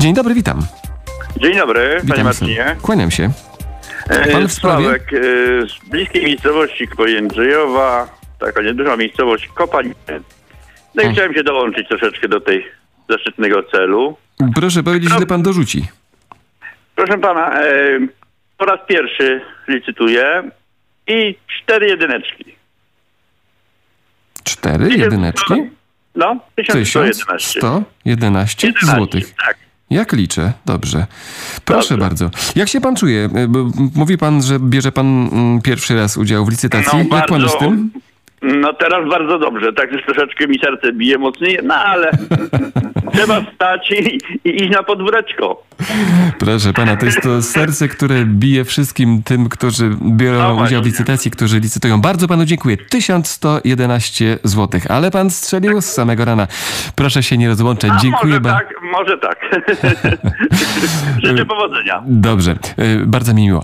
Dzień dobry, witam. Dzień dobry, panie Witam Marcinie. Kłaniam się. Pan w sprawie? Sławek, z bliskiej miejscowości Kojędrzejowa, taka nieduża miejscowość Kopaniny. No i chciałem się dołączyć troszeczkę do tej zaszczytnego celu. Proszę powiedzieć, ile pan dorzuci. Proszę pana, po raz pierwszy licytuję i 4 jedyneczki. 4 jedyneczki? No, 1111. 1111 złotych. Tak. Jak liczę? Dobrze. Proszę Dobrze. bardzo. Jak się pan czuje? Bo mówi pan, że bierze pan pierwszy raz udział w licytacji. Jak pan z tym? No teraz bardzo dobrze, tak już troszeczkę mi serce bije mocniej, no ale trzeba wstać i iść na podwóreczko. Proszę pana, to jest to serce, które bije wszystkim tym, którzy biorą No udział w właśnie. licytacji, którzy licytują. Bardzo panu dziękuję. 1111 zł. Ale pan strzelił z samego rana. Proszę się nie rozłączać. A Dziękuję może tak. Życzę powodzenia. Dobrze. Bardzo mi miło.